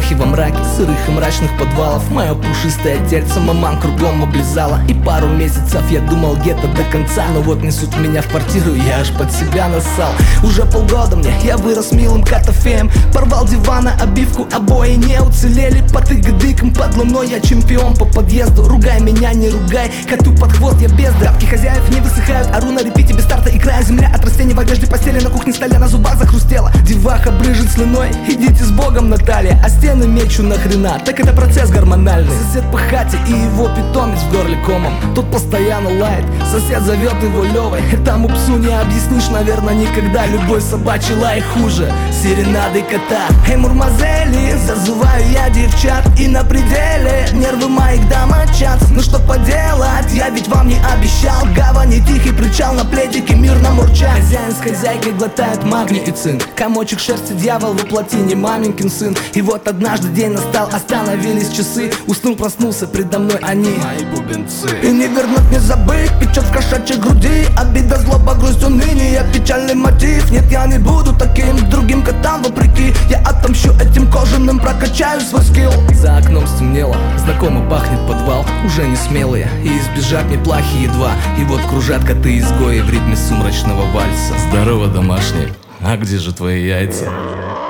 Запахи во мраке сырых и мрачных подвалов. Мое пушистое тельце маман кругом облизала. И пару месяцев я думал где-то до конца, но вот несут меня в квартиру, я аж под себя нассал. Уже полгода мне, я вырос милым котофеем. Порвал дивана, обивку, обои не уцелели. Потык-дыком под луной, я чемпион по подъезду. Ругай меня, не ругай, коту под хвост я бездра. Тапки хозяев не высыхают, ору на репите без старта и края. Земля от растений в одежде, постели на кухне, столе на зубах захрустела. Деваха брыжет слюной, идите с Богом, Наталья. А стены мечу нахрена, так это процесс гормональный. Сосед по хате и его питомец в горле комом. Тот постоянно лает, сосед зовет его Левой. Этому псу не объяснишь, наверное, никогда. Любой собачий лай хуже серенады кота. Эй, мурмазели, зазываю я девчат. И на пределе нервы моих домочадц. Ну что поделать, я ведь вам не обещал. Гавани тихий причал, на пледике мирно мурча. Хозяин с хозяйкой глотают магний и цинк. Комочек шерсти, дьявол воплоти, не маменькин сын. И вот однажды день настал, остановились часы. Уснул, проснулся, предо мной они, мои бубенцы. И не вернуть, не забыть, печет в кошачьей груди. Обида, злоба, грусть, уныние, печальный мотив. Нет, я не буду таким другим котам вопреки. Я отомщу этим кожаным, прокачаю свой скилл. За окном стемнело, знакомо пахнет подвал. Уже не смелые, и избежать мне плахи едва. И вот кружат коты-изгои в ритме сумрачного вальса. Здорово, домашний, а где же твои яйца?